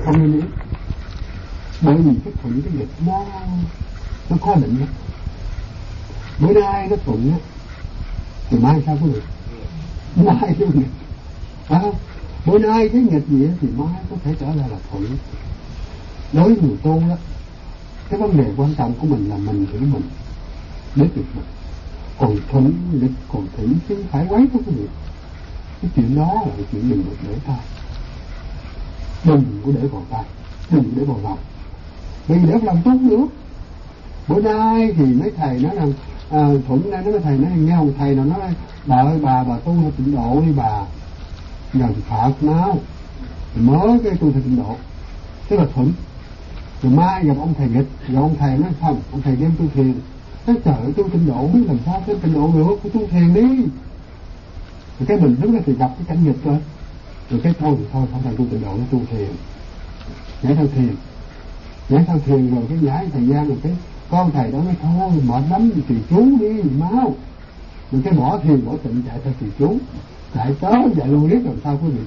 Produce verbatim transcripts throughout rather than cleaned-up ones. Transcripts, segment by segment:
không nên ý. Bởi vì cái thuận cái nghịch nó nó khó định đó. Bữa nay nó thuận á thì mai sao có được, mai cái nghịch, phải không? Bữa nay cái nghịch gì thì mai có thể trở lại là thuận. Đối với người tu đó, cái vấn đề quan trọng của mình là mình hiểu mình, biết được mình. Còn thuận nghịch còn thủy chứ phải quấy có cái việc. Cái chuyện đó là cái chuyện đừng được để tay, đừng có để vào tay, đừng có để vào lòng. Vì để làm tốt nữa. Bữa nay thì mấy thầy nói rằng à, thuận nay nói thầy nói nghe ông thầy nào nói bà ơi bà bà tu theo tịnh độ đi bà, giờ thì Phật nào mới cái tu theo tịnh độ, tức là thuận. Rồi mai gặp ông thầy nghịch, rồi ông thầy nói không, ông thầy đem tu thiền. Nói trời ơi tu tịnh độ biết làm sao thêm tịnh độ được, phải tu thiền đi. Rồi cái mình lúc đó thì gặp cái cảnh nghịch rồi, rồi cái thôi thì thôi không phải tu tịnh độ, nó tu thiền, nhảy theo thiền, nhảy theo thiền rồi cái giải thời gian rồi cái con thầy đó nói thôi mệt lắm thì chú đi máu, rồi cái bỏ thiền bỏ tịnh chạy theo trì chú, chạy tới chạy luôn biết làm sao quý vị.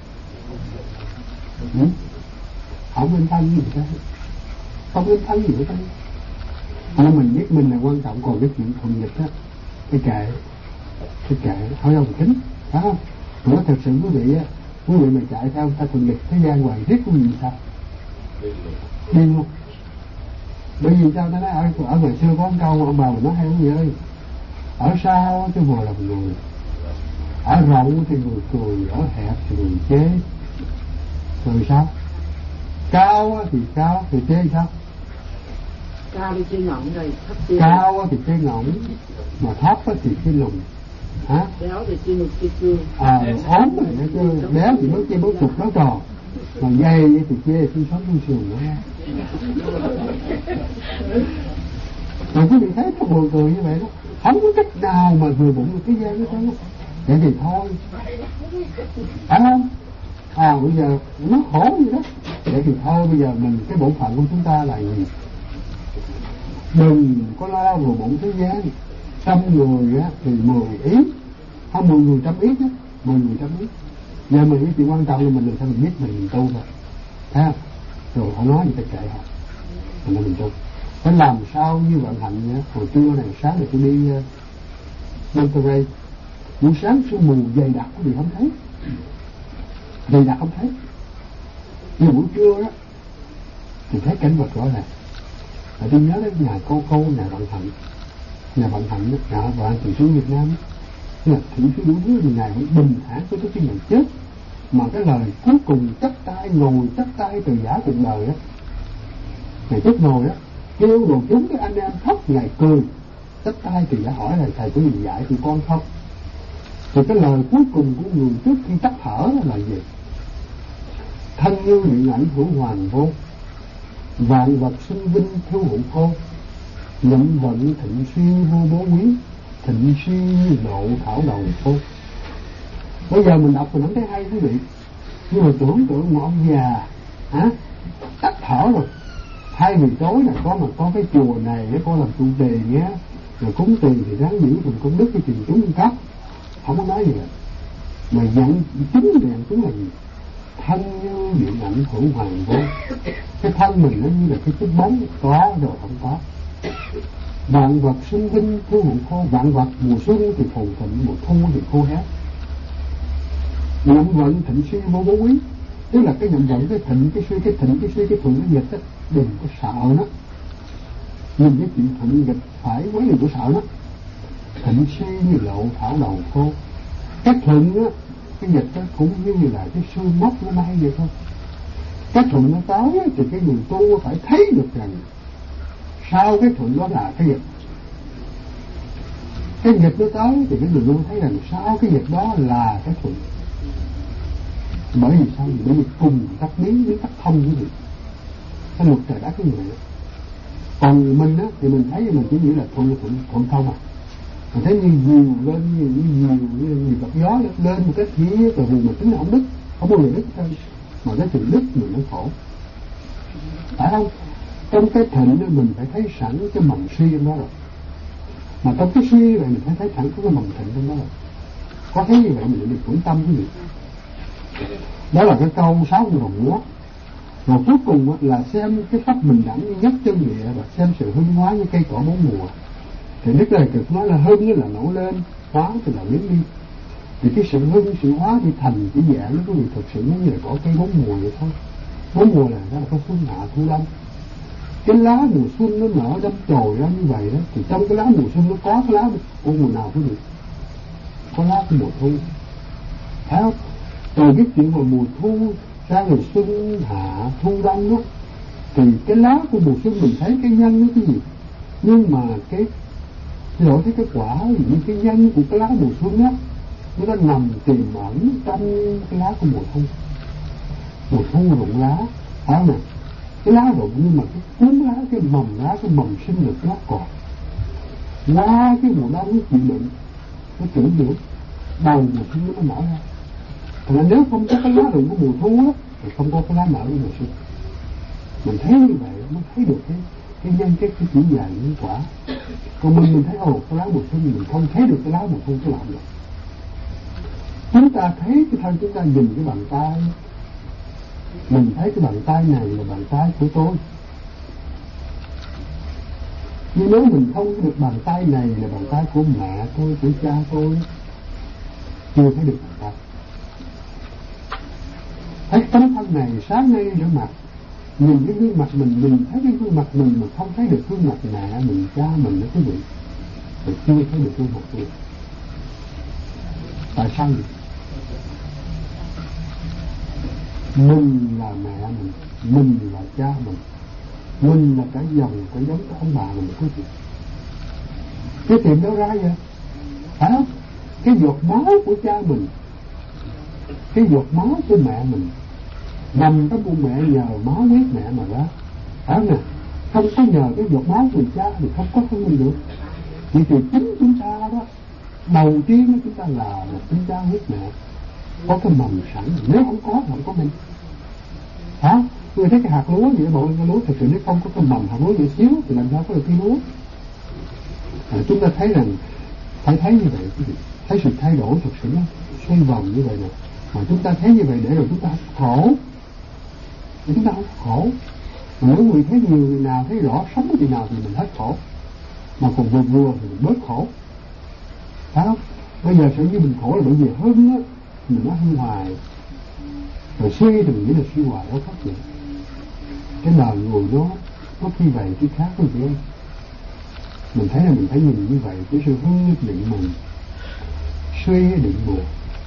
Ừ? Không nên thân gì hết, không nên thân gì hết. Nhưng mình biết mình là quan trọng, còn cái chuyện thuận nghịch á, cái kệ, cái kệ thôi đâu mà tính, phải không? Nếu thật sự quý vị á, quý vị mà chạy theo ta thuận nghịch thế gian hoài riết quý vị sao? Điên luôn. Bởi vì sao ta nói ở, ở ngoài xưa có một câu mà ông bà mình nói hay lắm vậy ơi, ở sao thì vừa lòng người, ở rộng thì người cười, ở hẹp thì người chế. Rồi sao? Cao thì cao thì chế sao? Cao thì chế ngọng rồi thấp chế cao thì chế ngọng, mà thấp thì chế lùn. Hả? Béo thì chế lùn chế cương. À, ốm thì nó chơi, béo thì nó chơi bó trục bó trò, mà dây thì chê xương sống xương sườn nữa. Rồi quý vị thấy nó buồn cười như vậy đó, không có cách nào mà vừa bụng được cái dây nó thế. Vậy thì thôi, phải không? À bây giờ nó khổ gì đó. Vậy thì thôi bây giờ mình cái bổn phận của chúng ta là gì? Đừng có lo vào bụng thế gian. Trăm người á thì mười ý, không mười người trăm ý chứ, mười người trăm ý. Giờ mình cái chuyện quan trọng là mình làm sao mình biết mình, mình tu thôi, thấy không? Rồi họ nói gì ta kệ họ, mình là mình tu. Phải làm sao như vận hạnh nhé. Hồi trưa này sáng này tôi đi uh, Monterey, buổi sáng sương mù dày đặc có gì không thấy, dày đặc không thấy. Nhưng buổi trưa đó thì thấy cảnh vật rõ ràng. Và tôi nhớ đến nhà cô cô nhà vận hạnh, nhà vận hạnh đó, nhà vận từ xứ Việt Nam, là thủy phía đủ thứ thì ngài vẫn bình thản với cái ngày chết, mà cái lời cuối cùng chắp tay ngồi chắp tay từ giả cuộc đời á, ngày chết ngồi á, kêu đồ chúng cái anh em khóc, ngài cười chắp tay từ giả hỏi là thầy có gì dạy thì con không. Thì cái lời cuối cùng của người trước khi tắt thở là gì? Thân như điện ảnh hữu hoàn vô, vạn vật sinh vinh thiếu hữu khô, nhậm vận thịnh suy vô bố quý, thịnh suy như độ thảo đầu khô. Bây giờ mình đọc mình không thấy hay quý vị, nhưng mà tưởng tượng một ông già hả tắt thở rồi, thay vì tối là có mà có cái chùa này có làm trụ trì nhé, rồi cúng tiền thì ráng giữ mình công đức cái truyền chúng cung cấp, không có nói gì hết. Mà nhận chính nhận chính là gì? Thân như điện ảnh hữu hoàng vô. Cái thân mình nó như là cái chiếc bóng, có rồi không có. Vạn vật sinh vinh thiếu hữu khô, vạn vật mùa xuân thì phồn thịnh, mùa thu thì khô héo. Nhậm vận thịnh suy vô bố quý, tức là cái nhậm vận, cái thịnh, cái suy, cái thịnh, cái suy, cái thuận, cái nghịch á, đừng có sợ nó. Nhưng cái chuyện thuận nghịch phải quấy đừng có sợ nó. Thịnh suy như lộ thảo đầu khô. Cái thuận á, cái nghịch á cũng như là cái xương mốc nó bay vậy thôi. Cái thuận nó tới thì cái người tu phải thấy được rằng sau cái thuận đó là cái nghịch. Cái nghịch nó tới thì cái người tu thấy rằng sau cái nghịch đó là cái thuận. Bởi vì sao? Bởi vì cùng các biến biến các thông với gì? Cái luật trời đất cái người đó. Còn mình á thì mình thấy mình chỉ nghĩ là thuận thuận thuận thông à. Mình thấy như nhiều lên như nhiều như nhiều cặp gió lên một cái phía từ vùng mà tính là không đứt, không bao giờ đứt thôi. Mà cái chuyện đứt mình nó khổ, phải không? Trong cái thịnh mình phải thấy sẵn cái mầm suy trong đó rồi, mà trong cái suy này mình phải thấy sẵn có cái mầm thịnh trong đó rồi. Có thấy như vậy mình được vững tâm cái gì? Đó là cái câu sáu mươi đồng múa. Rồi cuối cùng là xem cái pháp bình đẳng như nhất chân địa và xem sự hưng hóa như cây cỏ bốn mùa. Thì Đức Đại Cực nói là hưng là nổi lên, hóa thì là biến đi. Thì cái sự hưng, sự hóa thì thành cái dạng nó thực sự nó như là cỏ cây bốn mùa vậy thôi. Bốn mùa là nó là có xuân hạ thu đông. Cái lá mùa xuân nó nở đâm chồi ra như vậy đó, thì trong cái lá mùa xuân nó có cái lá của mùa nào cũng được, có lá của mùa thu, thấy không? Rồi cái chuyện mà mùa thu ra rồi xuân hạ thu đông đó, thì cái lá của mùa xuân mình thấy cái nhân nó cái gì, nhưng mà cái lỗi thấy cái quả như cái nhân của cái lá mùa xuân đó nó đã nằm tiềm ẩn trong cái lá của mùa thu. Mùa thu rụng lá, phải không nè? Cái lá rụng nhưng mà cái cuốn lá, cái mầm lá, cái mầm sinh lực nó còn. Qua cái mùa đông nó chịu đựng, nó chịu được, đầu mùa xuân nó mới nở ra. Thành ra nếu không có cái lá rụng của mùa thu á, thì không có cái lá nở của mùa xuân. Mình thấy như vậy mới thấy được cái cái nhân cái cái chỉ dài những quả. Còn mình mình thấy ồ cái lá mùa xuân mình không thấy được cái lá mùa thu cái làm được. Chúng ta thấy cái thân chúng ta nhìn cái bàn tay, mình thấy cái bàn tay này là bàn tay của tôi. Nhưng nếu mình không được bàn tay này là bàn tay của mẹ tôi, của cha tôi, chưa thấy được bàn tay. Thấy tấm thân này sáng nay rửa mặt, nhìn cái gương mặt mình, mình thấy cái gương mặt mình mà không thấy được gương mặt mẹ mình, cha mình đó quý vị, thì chưa thấy được gương mặt tôi. Tại sao vậy? Mình là mẹ mình, mình là cha mình, mình là cả dòng, cả giống của ông bà mình quý vị. Cái tìm đâu ra vậy? Phải không? Cái giọt máu của cha mình, cái giọt máu của mẹ mình nằm trong bụng mẹ nhờ máu huyết mẹ mà ra. Phải không nè? Không có nhờ cái giọt máu của cha thì không có thân mình được. Thì từ chính chúng ta đó, đầu tiên chúng ta là một chúng cha huyết mẹ, có cái mầm sẵn. Nếu không có thì không có mình. Hả? Người thấy cái hạt lúa vậy, bộ cái lúa thực sự nếu không có cái mầm hạt lúa vậy xíu thì làm sao có được cái lúa. À, chúng ta thấy rằng phải thấy như vậy, thấy sự thay đổi thực sự nó xoay vòng như vậy nè. Mà chúng ta thấy như vậy để rồi chúng ta khổ, để chúng ta không khổ. Mà nếu người thấy nhiều người nào thấy rõ sống thì nào thì mình hết khổ, mà còn vừa vừa thì mình bớt khổ. Phải không? Bây giờ sở dĩ mình khổ là bởi vì hưng á, mình nó hưng hoài, rồi suy thì mình nghĩ là suy hoài nó phát triển. Cái đời người nó nó khi vậy cái khác với chị em. Mình thấy là mình phải nhìn như vậy, cái sự hưng định mình, suy định buồn.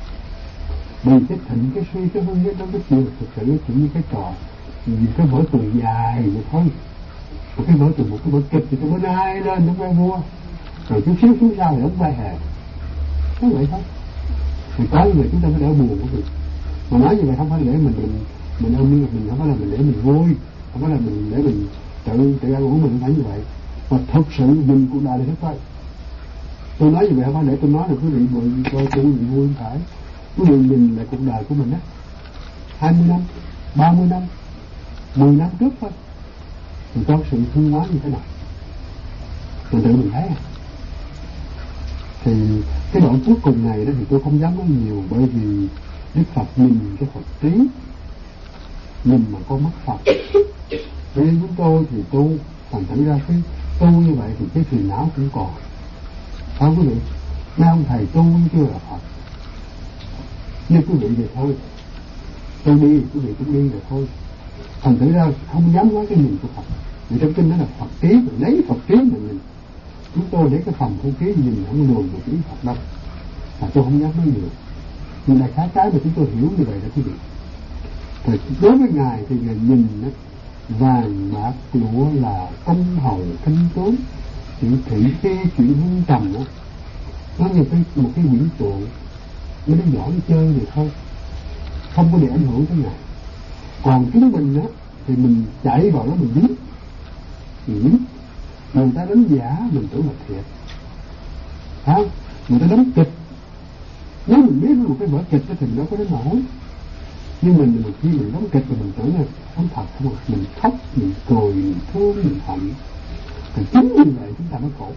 Vì cái thịnh cái suy cái hưng nó cái chuyện thực sự nó chỉ như cái trò, vì cái vở tuồng dài vậy thôi. Một cái vở tuồng, một cái vở kịch thì tôi bữa nay lên nó vai vua, rồi chút xíu xuống sau thì đóng vai hề. Nó vậy thôi. Thì có như vậy chúng ta mới đỡ buồn của mình. Mà nói như vậy không phải để mình mình mình ôm miếng mình, không phải là mình để mình vui, không phải là mình để mình tự tự ăn uống, mình không phải như vậy. Mà thực sự mình cuộc đời này hết thôi. Tôi nói như vậy không phải để tôi nói là quý vị buồn coi tôi bị vui, không phải. Quý vị nhìn lại cuộc đời của mình á, hai mươi năm, ba mươi năm, mười năm trước thôi, mình có sự hưng hóa như thế nào, mình tự mình thấy à. Thì cái đoạn cuối cùng này đó thì tôi không dám nói nhiều, bởi vì Đức Phật nhìn cái Phật trí, nhìn mà có mất Phật. Vì chúng tôi thì tu, thành thử ra cái tu như vậy thì cái phiền não cũng còn. Sao quý vị? Mấy ông thầy tu chưa là Phật. Nhưng quý vị vậy thôi, tôi đi, quý vị cũng đi rồi thôi. Thành thử ra không dám nói cái nhìn của Phật. Vì trong kinh đó là Phật trí, mình lấy Phật trí mà nhìn. Chúng tôi lấy cái phòng không khí nhìn không luồn một ý Phật đâu. Mà tôi không dám nói nhiều. Nhưng đại khái cái mà chúng tôi hiểu như vậy đó quý vị. Thì đối với Ngài thì Ngài nhìn đó, vàng bạc lụa là công hầu kinh tướng, chuyện thị phi, chuyện hương trầm đó, nó như cái một cái quyển tượng, nó nó nhỏ nó chơi vậy thôi, không có để ảnh hưởng tới Ngài. Còn chúng mình á thì mình chạy vào đó mình dính, mình dính. Người ta đánh giả mình tưởng là thiệt, hả? Người ta đánh kịch, nếu mình biết một cái vở kịch thì nó có đến nổi. Nhưng mình một khi mình đóng kịch thì mình tưởng là không thật không, mình khóc, mình cười, mình thương, mình hận. Thì chính như vậy chúng ta mới khổ.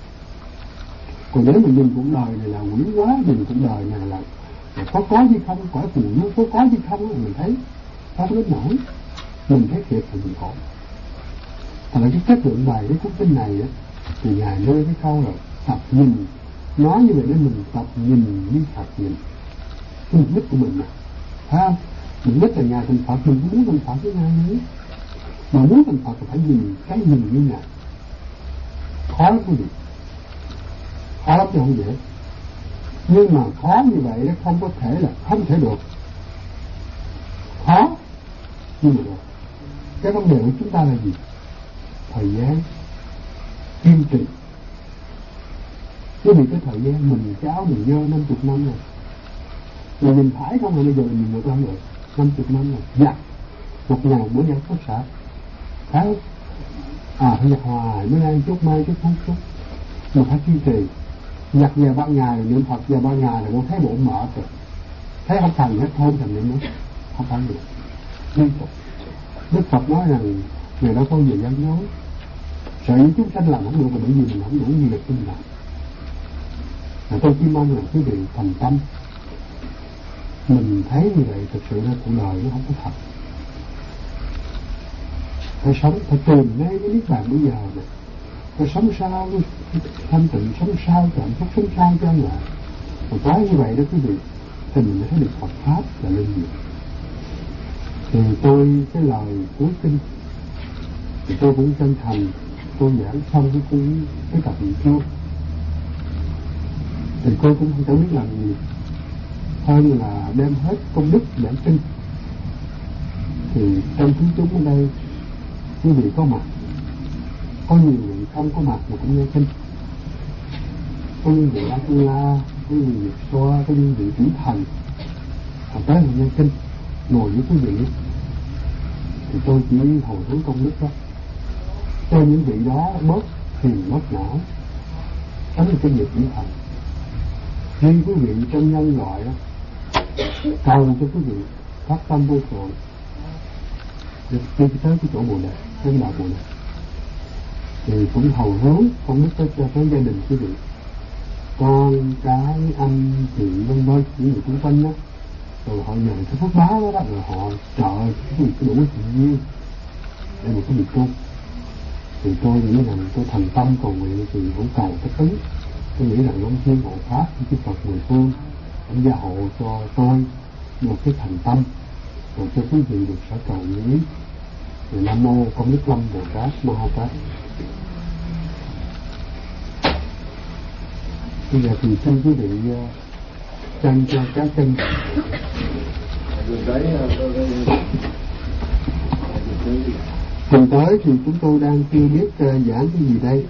Còn nếu mình nhìn cuộc đời này là quyển quá, nhìn cuộc đời này là có có gì không, quả phụ nó có có gì không, mình thấy không đến nổi. mình thấy thiệt thì mình khổ. Thành ra cái chất lượng bài cái cuốn kinh này á, thì ngài nơi cái câu là tập nhìn, nói như vậy để mình tập nhìn như Phật nhìn. Cái mục đích của mình mà, phải không? Mục đích là ngài thành Phật, mình cũng muốn thành Phật với ngài nữa. Mà muốn thành Phật thì phải nhìn cái nhìn như ngài. Khó lắm quý vị, khó lắm chứ không dễ. Nhưng mà khó như vậy nó không có thể là không thể được. Khó nhưng mà được. Cái vấn đề của chúng ta là gì? Thời gian, kiên trì. Chứ vì cái thời gian mình cái áo mình dơ năm chục năm rồi, mà mình phải không là bây giờ mình ngược không được. Năm chục năm rồi, giặt một ngày bữa giặt có sợ, phải không? À phải giặt hoài, mới nay chút mai chút không chút, mà phải kiên trì. Giặt về ba ngày, niệm Phật về ba ngày là con thấy bụng mở rồi, thấy không thành hết thôn thành niệm nữa, không phải được. Liên tục. Đức Phật nói rằng người đâu có gì gian dối, sợ những chúng sanh làm không được là bởi vì mình không đủ gì lực để mình làm. Và tôi chỉ mong là quý vị thành tâm. Mình thấy như vậy thực sự là cuộc đời nó không có thật. Phải sống, phải tìm ngay cái niết bàn bây giờ này. Phải sống sao thanh tịnh, sống sao cho hạnh phúc, sống sao cho an lạc. Mà có như vậy đó quý vị, thì mình mới thấy được Phật Pháp là lên nhiều. Thì tôi, cái lời cuối kinh, thì tôi cũng chân thành, tôi giảng xong cái cuốn, cái tập niệm chú. Thì tôi cũng không biết làm gì hơn là đem hết công đức giảng kinh. Thì trong chúng chúng ở đây, quý vị có mặt, có nhiều người không có mặt mà cũng nghe kinh. Có những vị A Tu La, có những vị Xoa, có những vị Tử Thần, họ tới họ nghe kinh, ngồi với quý vị. Thì tôi chỉ hồi hướng công đức đó, cho những vị đó bớt phiền bớt não, tránh được cái việc Tử Thần. Riêng quý vị trong nhân loại đó, cầu cho quý vị phát tâm vô tội được đi tới cái chỗ Bồ Đề, cái đạo Bồ Đề. Thì cũng hầu hướng không biết tới cho tới gia đình quý vị, con cái anh chị vân vân những người xung quanh đó, rồi họ nhận cái phước báo đó, đó rồi họ trợ cái gì cái đủ tự nhiên để mà có việc tu. Thì tôi nghĩ rằng tôi thành tâm cầu nguyện thì cũng cầu tất ứng. Tôi nghĩ rằng Long Thiên hộ Pháp với cái Phật mười phương ông gia hộ cho tôi một cái thành tâm, rồi cho quý vị được sở cầu nghĩ. Nam mô Công Đức Lâm Bồ Tát Ma Ha Tát. Bây giờ thì xin quý vị chân cho các chân. Tuần tới thì chúng tôi đang chưa biết uh, giảng cái gì đây.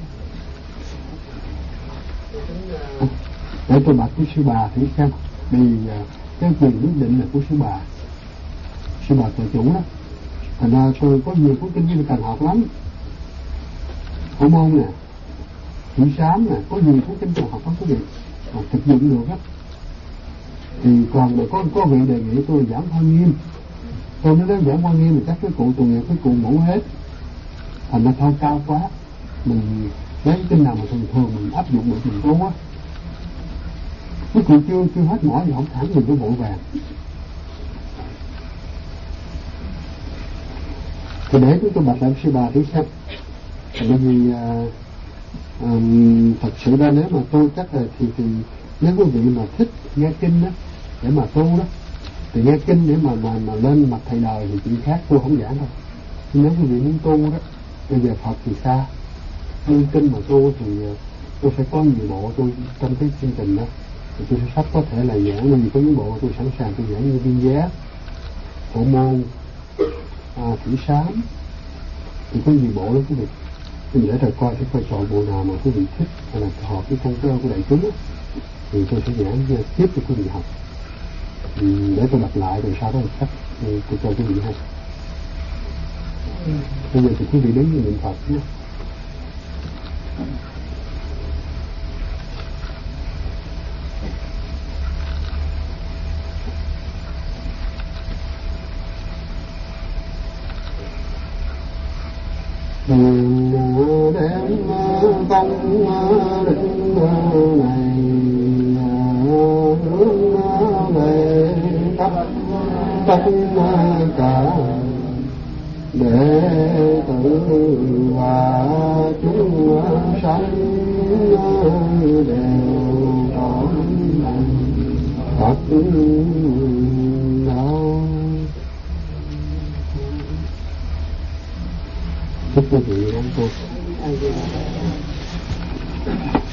À, để tôi bạch với sư bà thử xem. Vì uh, cái quyền quyết định là của sư bà, sư bà tự chủ đó. Thành ra tôi có nhiều cuốn kinh như cần học lắm. Hổ môn nè, Thủy Sám nè, có nhiều cuốn kinh cần học lắm quý vị, mà thực dụng được á. Thì còn mà có có vị đề nghị tôi giảng Hoa Nghiêm. Tôi nói đến giảng Hoa Nghiêm thì chắc cái cụ tội nghiệp cái cụ ngủ hết. Thành ra thôi cao quá. Mình lấy cái kinh nào mà thường thường mình áp dụng được mình tu á. Cái cụ chưa chưa hết mỏi thì không thẳng mình cứ vội vàng. Thì để chúng tôi bạch lại sư bà thử xem. Bởi vì à, à, thật sự ra nếu mà tôi chắc là thì, thì nếu quý vị mà thích nghe kinh đó để mà tu đó, thì nghe kinh để mà mà, mà lên mặt thầy đời thì chuyện khác, tôi không giảng đâu. Nhưng nếu quý vị muốn tu đó, bây giờ Phật thì xa, nhưng kinh mà tu thì tôi sẽ có nhiều bộ tôi trong cái chương trình đó, thì tôi sẽ sắp có thể là giảng. Bởi vì có những bộ tôi sẵn sàng tôi giảng như Viên Giá, Phổ Môn, à, Thủy Sám, thì có nhiều bộ lắm quý vị. Tôi để rồi coi cái coi chọn bộ nào mà quý vị thích hay là hợp với công cơ của đại chúng đó, thì tôi sẽ giảng tiếp cho quý vị học. Ừ, để tôi đọc lại rồi sau đó sách tôi cho quý vị hay. Bây giờ thì quý vị đến với niệm Phật nhé. Đem công định này hướng về tất tất cả đệ tử và chúng sanh đều trọn Phật đạo. Chúc quý vị ăn cô.